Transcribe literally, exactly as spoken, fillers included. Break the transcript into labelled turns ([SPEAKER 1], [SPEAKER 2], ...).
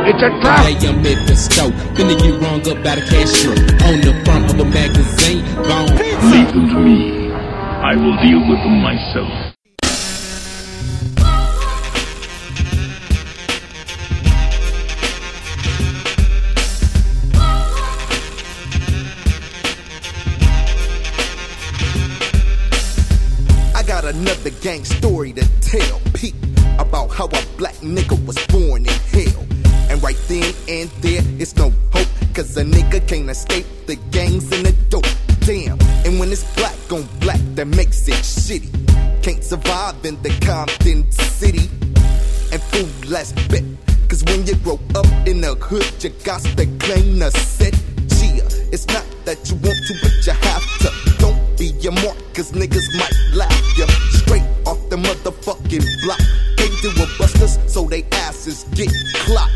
[SPEAKER 1] It's a trap.
[SPEAKER 2] Today I'm at the store, finna get rung up by the cashier on the front of a magazine. Gone.
[SPEAKER 1] Leave them to me. I will deal with them myself.
[SPEAKER 3] Another gang story to tell, Pete, about how a black nigga was born in hell. And right then and there, it's no hope, cause a nigga can't escape the gangs and the dope. Damn, and when it's black on black, that makes it shitty. Can't survive in the Compton city. And food last bet, cause when you grow up in the hood, you got to claim the set. Chia, it's not that you want to, but you have to. Don't be your mark, cause niggas might laugh ya straight off the motherfucking block. Can't do a busters, so they asses get clocked.